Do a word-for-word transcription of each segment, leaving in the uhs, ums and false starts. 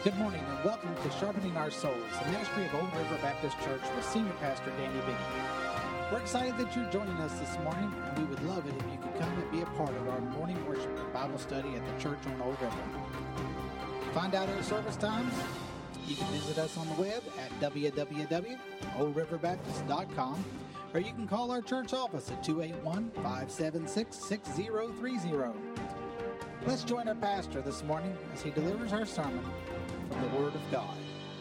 Good morning and welcome to Sharpening Our Souls, the ministry of Old River Baptist Church with Senior Pastor Danny Biggie. We're excited that you're joining us this morning, and we would love it if you could come and be a part of our morning worship and Bible study at the church on Old River. To find out our service times, you can visit us on the web at w w w dot old river baptist dot com, or you can call our church office at two eight one, five seven six, six zero three zero. Let's join our pastor this morning as he delivers our sermon from the Word of God.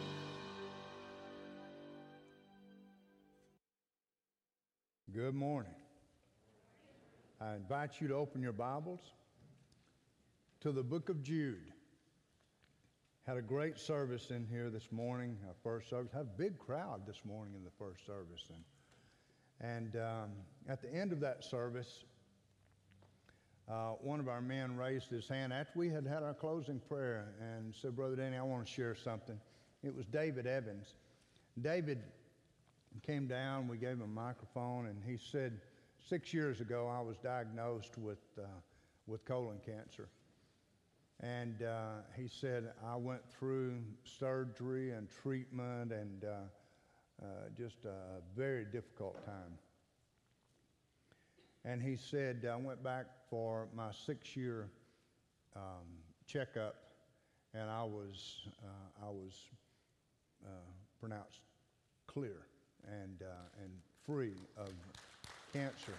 Good morning. I invite you to open your Bibles to the book of Jude. Had a great service in here this morning, our first service. Had a big crowd this morning in the first service. And, and um, at the end of that service, uh, one of our men raised his hand after we had had our closing prayer and said, "Brother Danny, I want to share something." It was David Evans. David came down, we gave him a microphone, and he said, six years ago I was diagnosed with, uh, with colon cancer. And uh, he said, I went through surgery and treatment and uh, uh, just a very difficult time. And he said, I went back for my six-year um, checkup, and I was, uh, I was uh, pronounced clear and, uh, and free of cancer.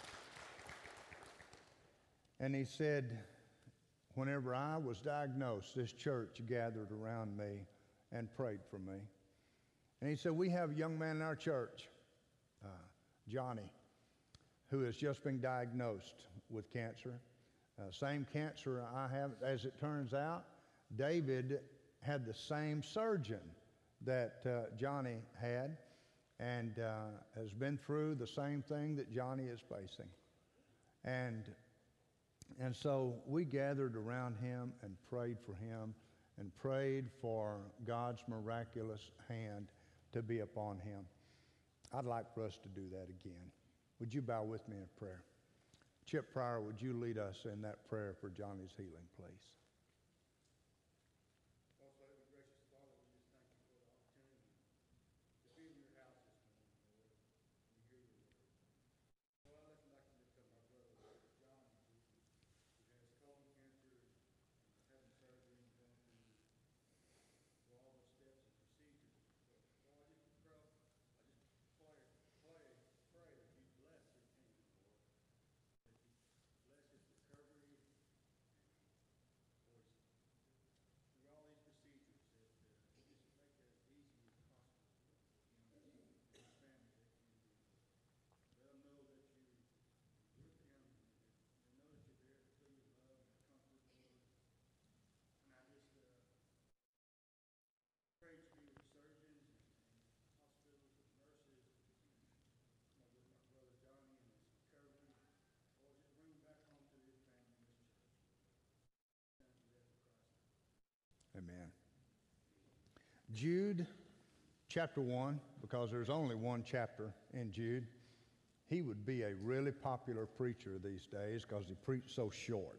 And he said, whenever I was diagnosed, this church gathered around me and prayed for me. And he said, we have a young man in our church, uh, Johnny, who has just been diagnosed with cancer. Uh, same cancer I have. As it turns out, David had the same surgeon that uh, Johnny had, and uh, has been through the same thing that Johnny is facing. And And so we gathered around him and prayed for him and prayed for God's miraculous hand to be upon him. I'd like for us to do that again. Would you bow with me in prayer? Chip Pryor, would you lead us in that prayer for Johnny's healing, please? Amen. Jude, chapter one, because there's only one chapter in Jude. He would be a really popular preacher these days because he preached so short.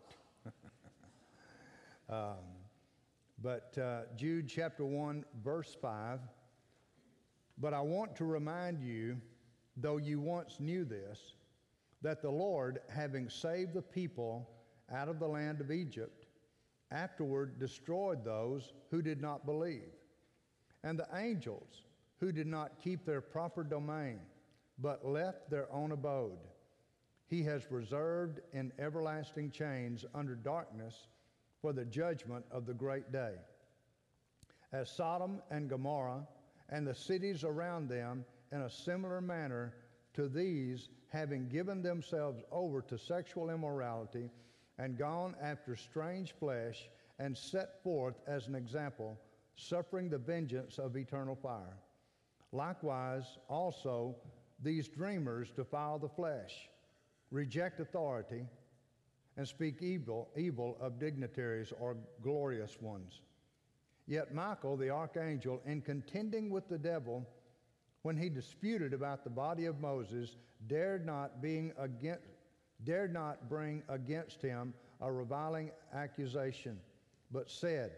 um, but uh, Jude, chapter one, verse five. But I want to remind you, though you once knew this, that the Lord, having saved the people out of the land of Egypt, afterward destroyed those who did not believe, and the angels who did not keep their proper domain, but left their own abode. He has reserved in everlasting chains under darkness for the judgment of the great day. As Sodom and Gomorrah and the cities around them in a similar manner to these, having given themselves over to sexual immorality and gone after strange flesh, and set forth as an example, suffering the vengeance of eternal fire. Likewise, also, these dreamers defile the flesh, reject authority, and speak evil, evil of dignitaries or glorious ones. Yet Michael, the archangel, in contending with the devil, when he disputed about the body of Moses, dared not being against, dared not bring against him a reviling accusation, but said,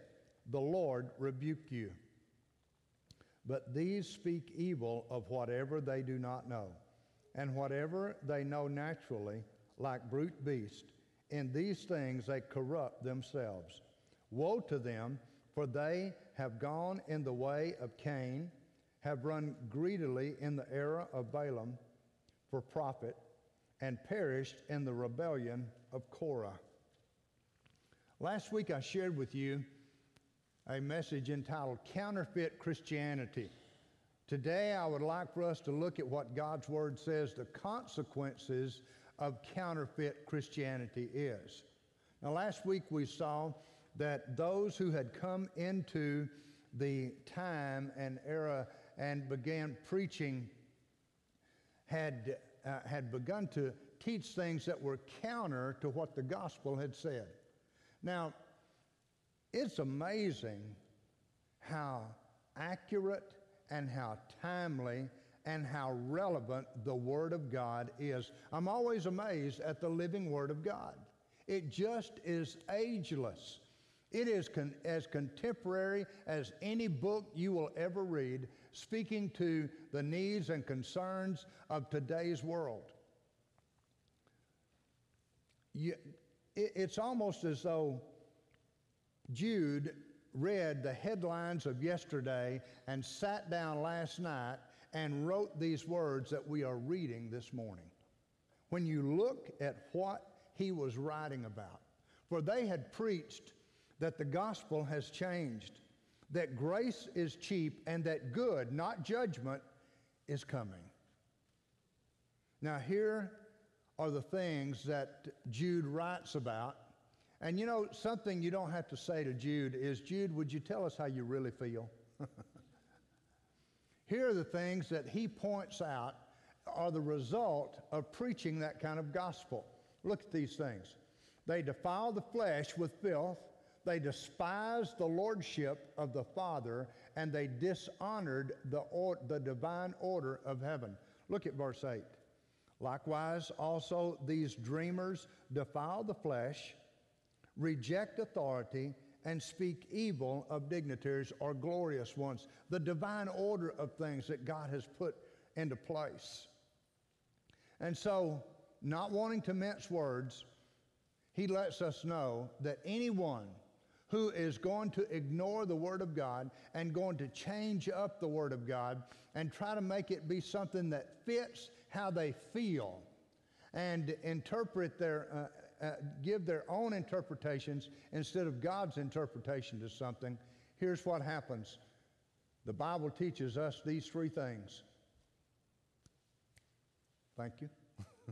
the Lord rebuke you. But these speak evil of whatever they do not know, and whatever they know naturally, like brute beasts, in these things they corrupt themselves. Woe to them, for they have gone in the way of Cain, have run greedily in the error of Balaam for profit, and perished in the rebellion of Korah. Last week I shared with you a message entitled Counterfeit Christianity. Today I would like for us to look at what God's Word says the consequences of counterfeit Christianity is. Now last week we saw that those who had come into the time and era and began preaching had, uh, had begun to teach things that were counter to what the gospel had said. Now, it's amazing how accurate and how timely and how relevant the Word of God is. I'm always amazed at the living Word of God. It just is ageless. It is con- as contemporary as any book you will ever read, speaking to the needs and concerns of today's world. You, it, it's almost as though Jude read the headlines of yesterday and sat down last night and wrote these words that we are reading this morning. When you look at what he was writing about, for they had preached that the gospel has changed, that grace is cheap, and that good, not judgment, is coming. Now here are the things that Jude writes about. And you know, something you don't have to say to Jude is, Jude, would you tell us how you really feel? Here are the things that he points out are the result of preaching that kind of gospel. Look at these things. They defile the flesh with filth. They despised the lordship of the Father, and they dishonored the, or, the divine order of heaven. Look at verse eight. Likewise, also these dreamers defile the flesh, reject authority, and speak evil of dignitaries or glorious ones, the divine order of things that God has put into place. And so, not wanting to mince words, he lets us know that anyone who is going to ignore the Word of God and going to change up the Word of God and try to make it be something that fits how they feel and interpret their uh, Uh, give their own interpretations instead of God's interpretation to something, here's what happens. The Bible teaches us these three things. Thank you.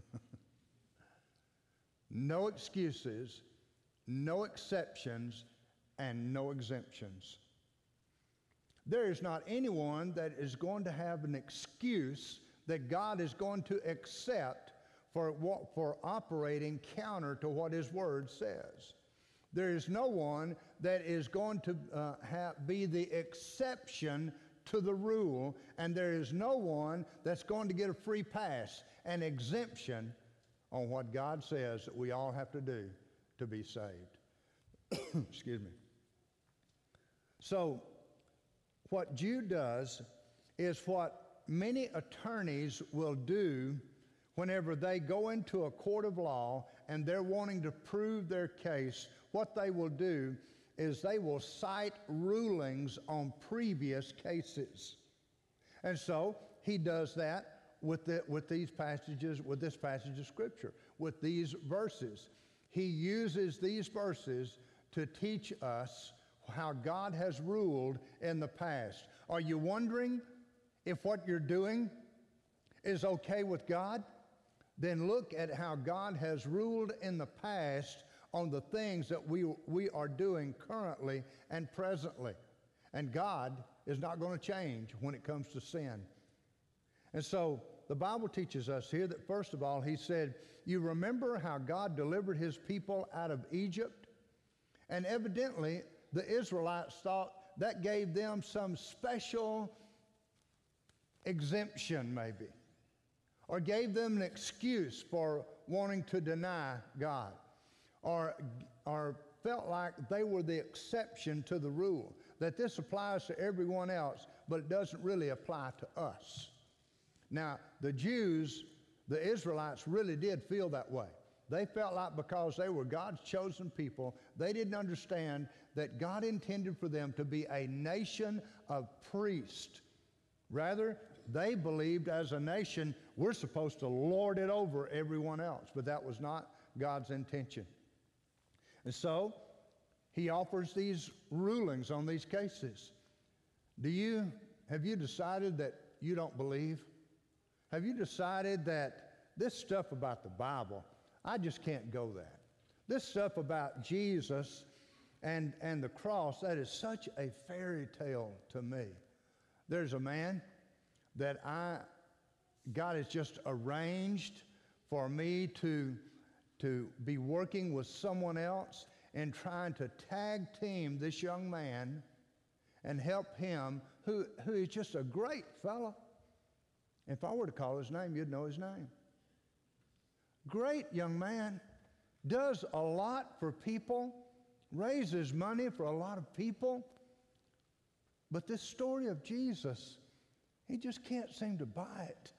No excuses, no exceptions, and no exemptions. There is not anyone that is going to have an excuse that God is going to accept For, what, for operating counter to what His Word says. There is no one that is going to uh, have, be the exception to the rule, and there is no one that's going to get a free pass, an exemption on what God says that we all have to do to be saved. Excuse me. So, what Jude does is what many attorneys will do whenever they go into a court of law and they're wanting to prove their case. What they will do is they will cite rulings on previous cases. And so he does that with, the, with these passages, with this passage of Scripture, with these verses. He uses these verses to teach us how God has ruled in the past. Are you wondering if what you're doing is okay with God? Then look at how God has ruled in the past on the things that we, we are doing currently and presently. And God is not going to change when it comes to sin. And so the Bible teaches us here that, first of all, he said, you remember how God delivered his people out of Egypt? And evidently, the Israelites thought that gave them some special exemption, maybe, or gave them an excuse for wanting to deny God, or, or felt like they were the exception to the rule, that this applies to everyone else, but it doesn't really apply to us. Now, the Jews, the Israelites, really did feel that way. They felt like because they were God's chosen people, they didn't understand that God intended for them to be a nation of priests. Rather, they believed as a nation, we're supposed to lord it over everyone else, but that was not God's intention. And so, he offers these rulings on these cases. Do you, have you decided that you don't believe? Have you decided that this stuff about the Bible, I just can't go that? This stuff about Jesus and, and the cross, that is such a fairy tale to me. There's a man that I, God has just arranged for me to, to be working with someone else and trying to tag team this young man and help him, who, who is just a great fellow. If I were to call his name, you'd know his name. Great young man, does a lot for people, raises money for a lot of people. But this story of Jesus, he just can't seem to buy it.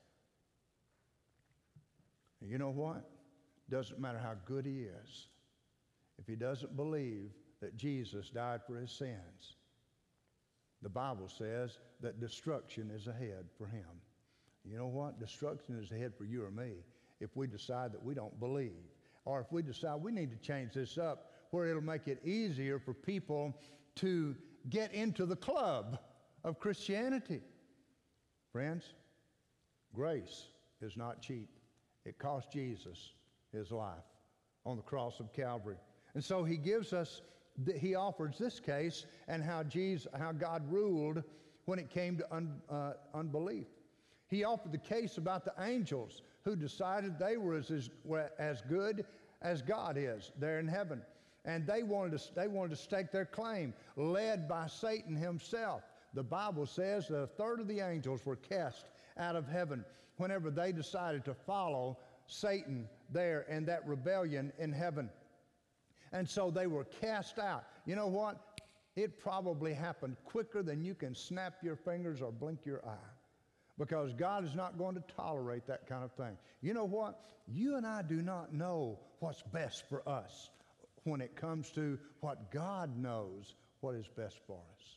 And you know what? Doesn't matter how good he is. If he doesn't believe that Jesus died for his sins, the Bible says that destruction is ahead for him. You know what? Destruction is ahead for you or me if we decide that we don't believe. Or if we decide we need to change this up where it'll make it easier for people to get into the club of Christianity. Friends, grace is not cheap. It cost Jesus his life on the cross of Calvary. And so he gives us, he offers this case and how Jesus, how God ruled when it came to un, uh, unbelief. He offered the case about the angels who decided they were as, as, as good as God is there in heaven. And they wanted to, they wanted to stake their claim, led by Satan himself. The Bible says that a third of the angels were cast out of heaven whenever they decided to follow Satan there in that rebellion in heaven. And so they were cast out. You know what? It probably happened quicker than you can snap your fingers or blink your eye, because God is not going to tolerate that kind of thing. You know what? You and I do not know what's best for us when it comes to what God knows what is best for us.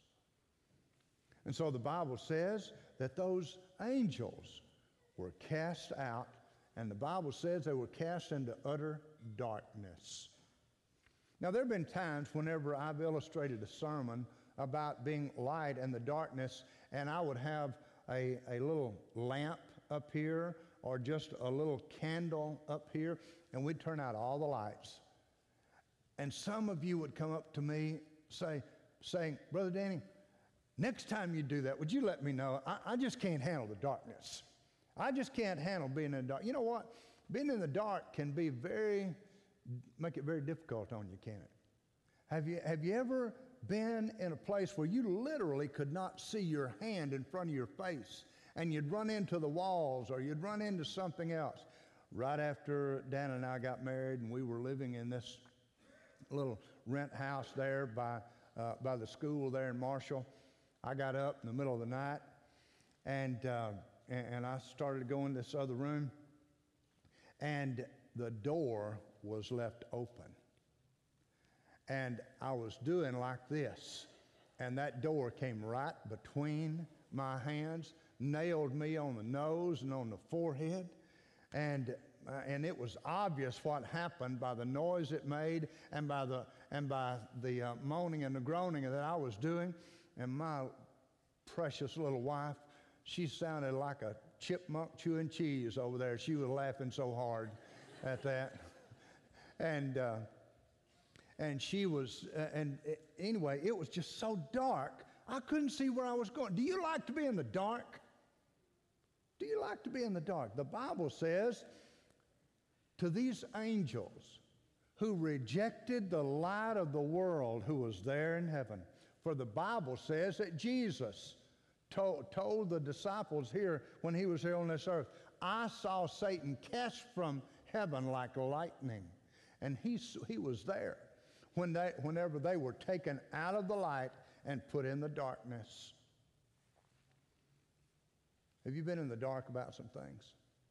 And so the Bible says that those angels were cast out, and the Bible says they were cast into utter darkness. Now, there have been times whenever I've illustrated a sermon about being light and the darkness, and I would have a, a little lamp up here or just a little candle up here, and we'd turn out all the lights. And some of you would come up to me say, saying, Brother Danny, next time you do that, would you let me know? I, I just can't handle the darkness. I just can't handle being in the dark. You know what? Being in the dark can be very, make it very difficult on you, can't it? Have you, have you ever been in a place where you literally could not see your hand in front of your face, and you'd run into the walls or you'd run into something else? Right after Dan and I got married and we were living in this little rent house there by, uh, by the school there in Marshall, I got up in the middle of the night and, uh, and, and I started to go in this other room, and the door was left open. And I was doing like this, and that door came right between my hands, nailed me on the nose and on the forehead, and uh, and it was obvious what happened by the noise it made and by the and by the uh, moaning and the groaning that I was doing. And my precious little wife, she sounded like a chipmunk chewing cheese over there. She was laughing so hard at that, and. Uh, And she was, uh, and uh, anyway, it was just so dark, I couldn't see where I was going. Do you like to be in the dark? Do you like to be in the dark? The Bible says, to these angels who rejected the light of the world who was there in heaven, for the Bible says that Jesus told, told the disciples here when he was here on this earth, I saw Satan cast from heaven like lightning, and he, he was there. when they, whenever they were taken out of the light and put in the darkness. Have you been in the dark about some things?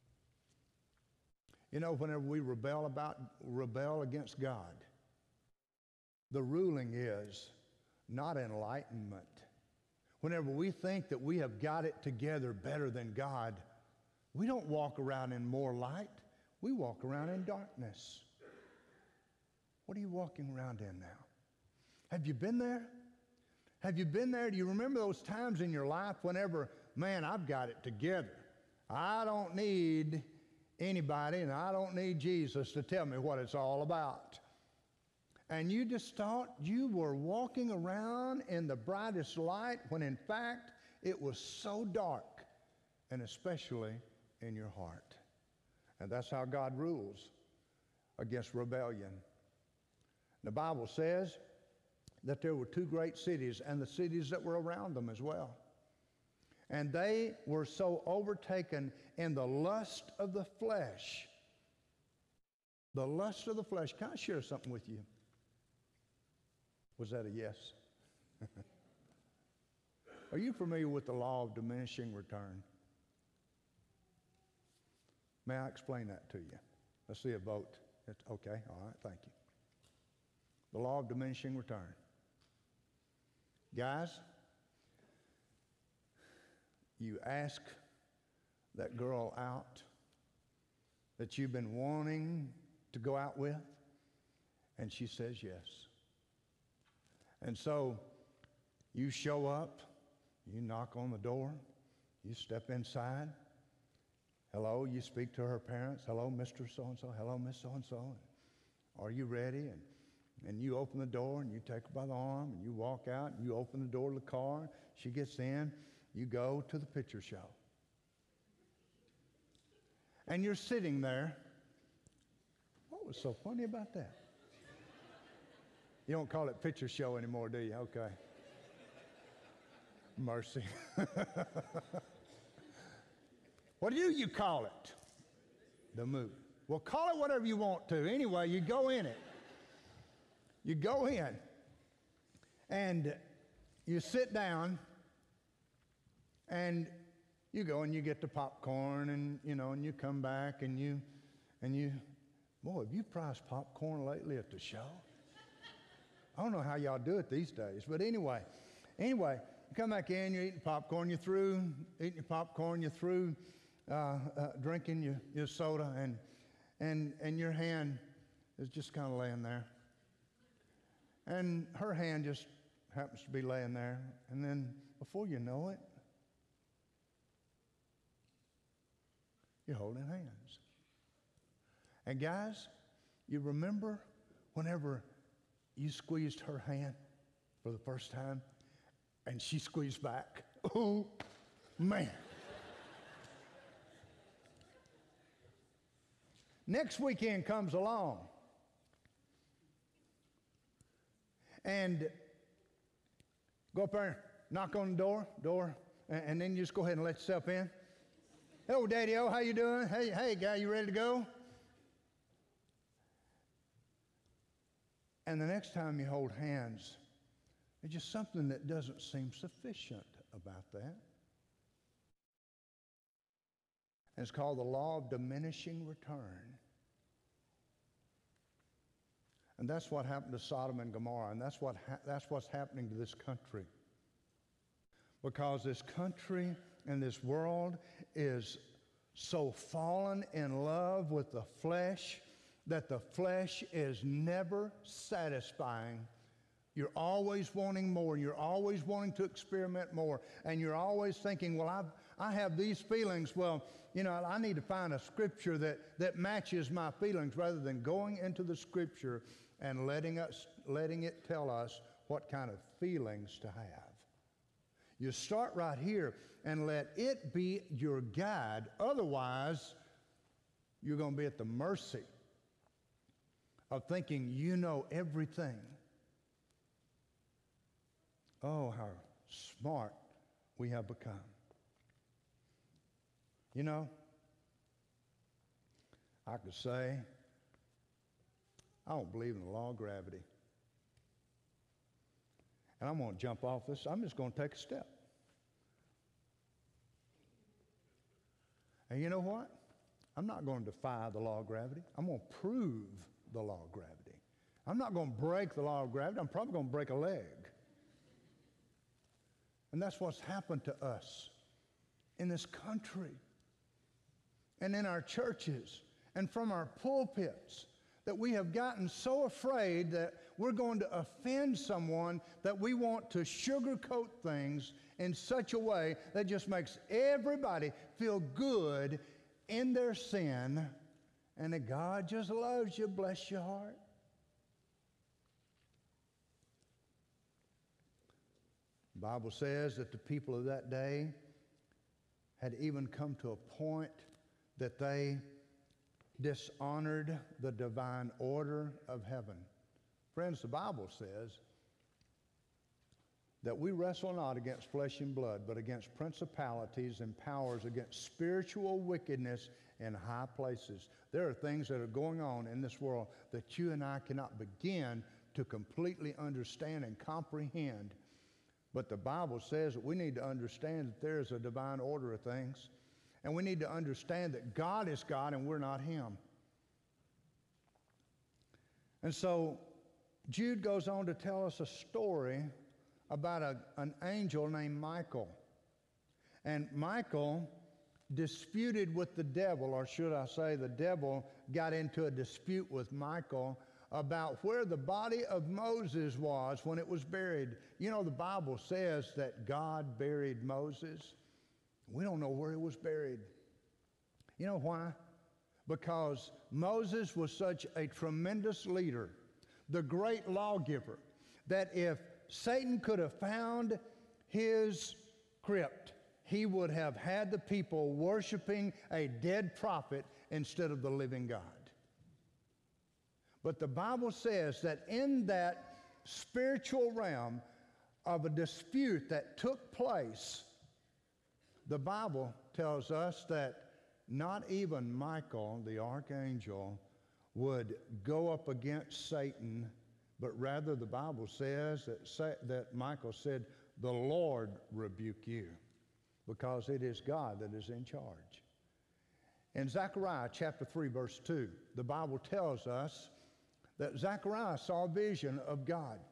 You know, whenever we rebel about rebel against God, the ruling is not enlightenment. Whenever we think that we have got it together better than God, we don't walk around in more light. We walk around in darkness. What are you walking around in now? Have you been there? Have you been there? Do you remember those times in your life whenever, man, I've got it together. I don't need anybody and I don't need Jesus to tell me what it's all about. And you just thought you were walking around in the brightest light when in fact it was so dark, and especially in your heart. And that's how God rules against rebellion. The Bible says that there were two great cities and the cities that were around them as well. And they were so overtaken in the lust of the flesh. The lust of the flesh. Can I share something with you? Was that a yes? Are you familiar with the law of diminishing return? May I explain that to you? Let's see a vote. It's okay, all right, thank you. The law of diminishing return. Guys, you ask that girl out that you've been wanting to go out with, and she says yes. And so you show up, you knock on the door, you step inside. Hello, you speak to her parents. Hello, Mister So-and-so. Hello, Miss So-and-so. Are you ready? And, and you open the door and you take her by the arm and you walk out and you open the door of the car. She gets in. You go to the picture show. And you're sitting there. What was so funny about that? You don't call it picture show anymore, do you? Okay. Mercy. What do you call it? The movie. Well, call it whatever you want to. Anyway, you go in it. You go in and you sit down and you go and you get the popcorn and, you know, and you come back and you, and you, boy, have you priced popcorn lately at the show? I don't know how y'all do it these days, but anyway, anyway, you come back in, you're eating popcorn, you're through eating your popcorn, you're through uh, uh, drinking your, your soda, and, and, and your hand is just kind of laying there. And her hand just happens to be laying there, and then before you know it, you're holding hands. And guys, you remember whenever you squeezed her hand for the first time and she squeezed back? Oh, man. Next weekend comes along and go up there, knock on the door, door, and, and then you just go ahead and let yourself in. Hello, Daddy-O, how you doing? Hey, hey, guy, you ready to go? And the next time you hold hands, there's just something that doesn't seem sufficient about that. And it's called the law of diminishing return. And that's what happened to Sodom and Gomorrah, and that's what ha- that's what's happening to this country. Because this country and this world is so fallen in love with the flesh that the flesh is never satisfying. You're always wanting more. You're always wanting to experiment more. And you're always thinking, well, I've, I have these feelings. Well, you know, I need to find a scripture that, that matches my feelings rather than going into the scripture and letting us, letting it tell us what kind of feelings to have. You start right here and let it be your guide. Otherwise, you're going to be at the mercy of thinking you know everything. Oh, how smart we have become. You know, I could say, I don't believe in the law of gravity. and I'm going to jump off this. I'm just going to take a step. And you know what? I'm not going to defy the law of gravity. I'm going to prove the law of gravity. I'm not going to break the law of gravity. I'm probably going to break a leg. And that's what's happened to us in this country and in our churches and from our pulpits, that we have gotten so afraid that we're going to offend someone that we want to sugarcoat things in such a way that just makes everybody feel good in their sin, and that God just loves you, bless your heart. The Bible says that the people of that day had even come to a point that they dishonored the divine order of heaven. Friends, the Bible says that we wrestle not against flesh and blood, but against principalities and powers, against spiritual wickedness in high places. There are things that are going on in this world that you and I cannot begin to completely understand and comprehend. But the Bible says that we need to understand that there is a divine order of things. And we need to understand that God is God and we're not Him. And so Jude goes on to tell us a story about a, an angel named Michael. And Michael disputed with the devil, or should I say the devil got into a dispute with Michael about where the body of Moses was when it was buried. You know, the Bible says that God buried Moses. We don't know where he was buried. You know why? Because Moses was such a tremendous leader, the great lawgiver, that if Satan could have found his crypt, he would have had the people worshiping a dead prophet instead of the living God. But the Bible says that in that spiritual realm of a dispute that took place, the Bible tells us that not even Michael, the archangel, would go up against Satan, but rather the Bible says that, Sa- that Michael said, "The Lord rebuke you," because it is God that is in charge. In Zechariah chapter three, verse two, the Bible tells us that Zechariah saw a vision of God.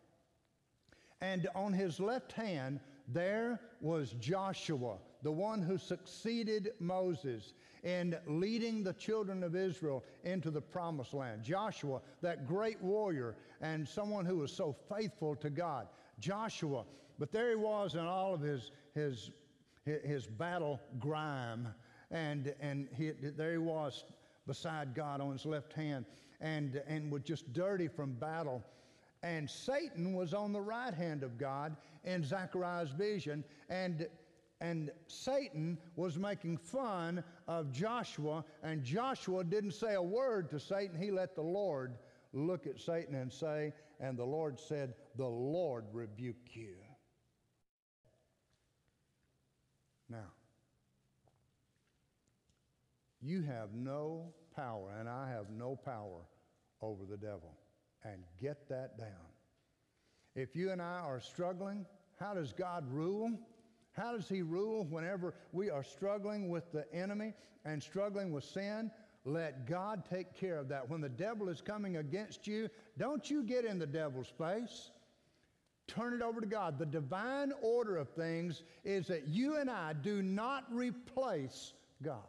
And on his left hand, there was Joshua, the one who succeeded Moses in leading the children of Israel into the promised land. Joshua, that great warrior and someone who was so faithful to God. Joshua, but there he was in all of his, his, his battle grime, and, and he, there he was beside God on his left hand, and, and was just dirty from battle. And Satan was on the right hand of God in Zechariah's vision, and, and Satan was making fun of Joshua, and Joshua didn't say a word to Satan. He let the Lord look at Satan and say, and the Lord said, "The Lord rebuke you." Now, you have no power, and I have no power over the devil. And get that down. If you and I are struggling, how does God rule? How does He rule whenever we are struggling with the enemy and struggling with sin? Let God take care of that. When the devil is coming against you, don't you get in the devil's face. Turn it over to God. The divine order of things is that you and I do not replace God.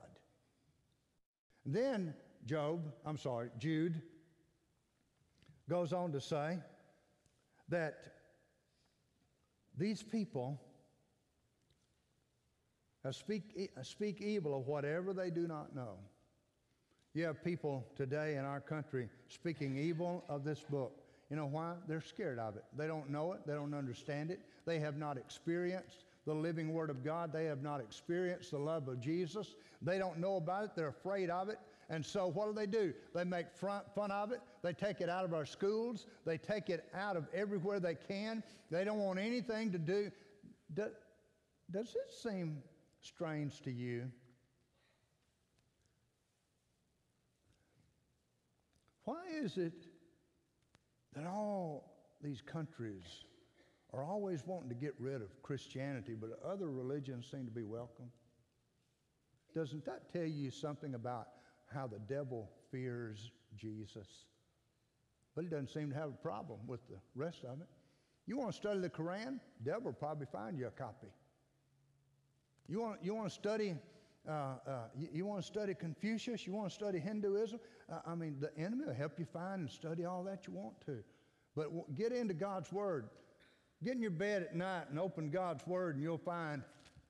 Then Job, I'm sorry, Jude, goes on to say that these people speak, speak evil of whatever they do not know. You have people today in our country speaking evil of this book. You know why? They're scared of it. They don't know it. They don't understand it. They have not experienced the living Word of God. They have not experienced the love of Jesus. They don't know about it. They're afraid of it. And so what do they do? They make fun of it. They take it out of our schools. They take it out of everywhere they can. They don't want anything to do. Does, does it seem strange to you? Why is it that all these countries are always wanting to get rid of Christianity, but other religions seem to be welcome. Doesn't that tell you something about how the devil fears Jesus? But he doesn't seem to have a problem with the rest of it. You want to study the Quran? The devil will probably find you a copy. You want, you want to study uh, uh, you, you want to study Confucius? You want to study Hinduism? Uh, I mean, the enemy will help you find and study all that you want to. But w- get into God's Word. Get in your bed at night and open God's Word, and you'll find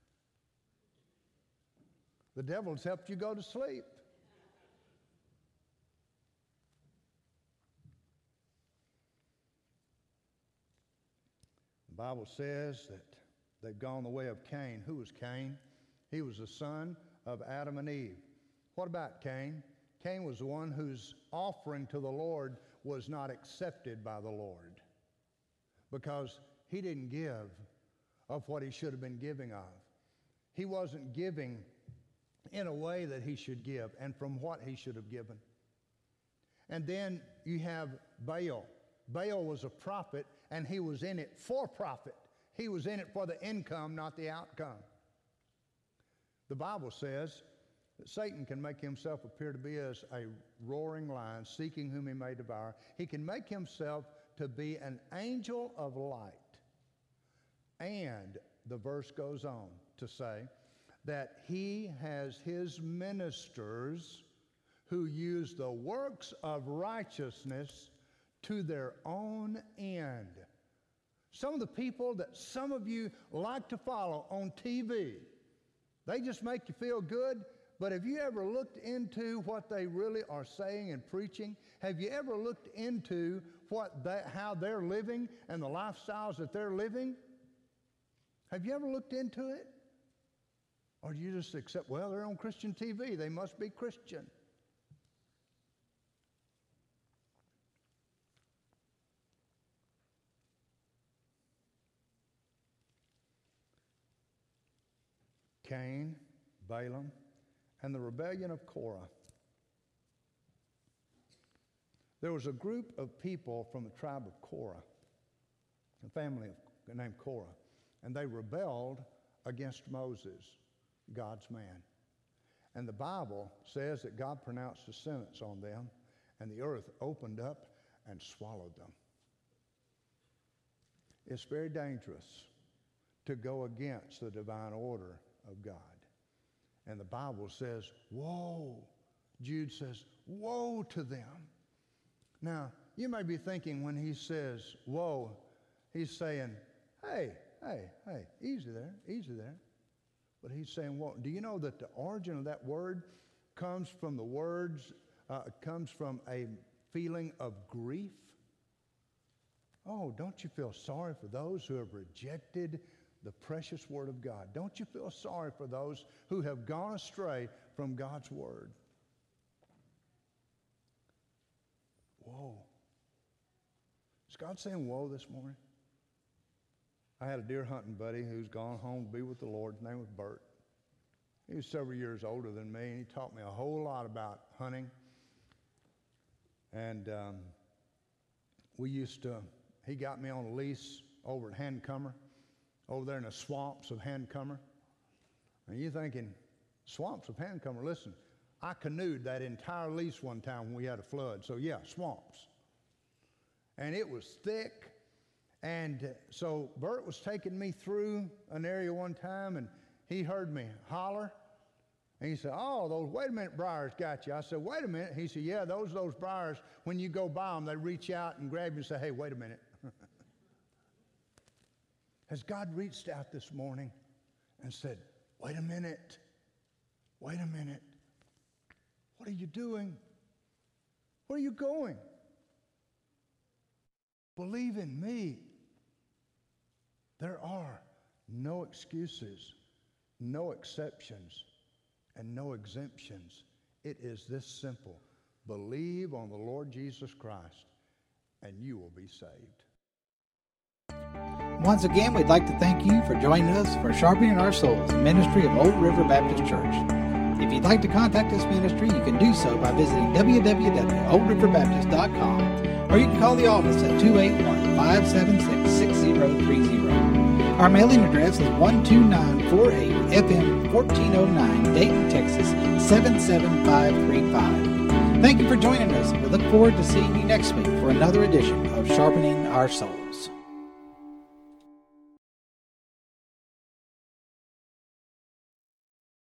the devil's helped you go to sleep. The Bible says that they've gone the way of Cain. Who was Cain? He was the son of Adam and Eve. What about Cain? Cain was the one whose offering to the Lord was not accepted by the Lord because he didn't give of what he should have been giving of. He wasn't giving in a way that he should give and from what he should have given. And then you have Baal. Baal was a prophet, and he was in it for profit. He was in it for the income, not the outcome. The Bible says that Satan can make himself appear to be as a roaring lion, seeking whom he may devour. He can make himself to be an angel of light. And the verse goes on to say that he has his ministers who use the works of righteousness to their own end. Some of the people that some of you like to follow on T V, they just make you feel good, but have you ever looked into what they really are saying and preaching? Have you ever looked into what they, how they're living and the lifestyles that they're living? Have you ever looked into it? Or do you just accept, well, they're on Christian T V, they must be Christian? Cain, Balaam, and the rebellion of Korah. There was a group of people from the tribe of Korah, a family of, named Korah, and they rebelled against Moses, God's man. And the Bible says that God pronounced a sentence on them, and the earth opened up and swallowed them. It's very dangerous to go against the divine order of God. And the Bible says, woe. Jude says, woe to them. Now, you may be thinking when he says, woe, he's saying, hey, hey, hey, easy there, easy there. But he's saying, woe. Do you know that the origin of that word comes from the words, uh, comes from a feeling of grief? Oh, don't you feel sorry for those who have rejected the precious Word of God? Don't you feel sorry for those who have gone astray from God's Word? Whoa. Is God saying whoa this morning? I had a deer hunting buddy who's gone home to be with the Lord. His name was Bert. He was several years older than me, and he taught me a whole lot about hunting. And um, we used to, he got me on a lease over at Handcomer, over there in the swamps of Handcomer. And you're thinking, swamps of Handcomer, listen, I canoed that entire lease one time when we had a flood. So yeah, swamps. And it was thick. And so Bert was taking me through an area one time, and he heard me holler. And he said, oh, those, wait a minute, briars got you. I said, wait a minute. He said, yeah, those those briars, when you go by them, they reach out and grab you and say, hey, wait a minute. Has God reached out this morning and said, wait a minute, wait a minute. What are you doing? Where are you going? Believe in me. There are no excuses, no exceptions, and no exemptions. It is this simple. Believe on the Lord Jesus Christ, and you will be saved. Once again, we'd like to thank you for joining us for Sharpening Our Souls, a ministry of Old River Baptist Church. If you'd like to contact this ministry, you can do so by visiting w w w dot old river baptist dot com or you can call the office at two eight one, five seven six, six zero three zero. Our mailing address is one two nine four eight F M fourteen oh nine, Dayton, Texas, seven seven five three five. Thank you for joining us, and we look forward to seeing you next week for another edition of Sharpening Our Souls.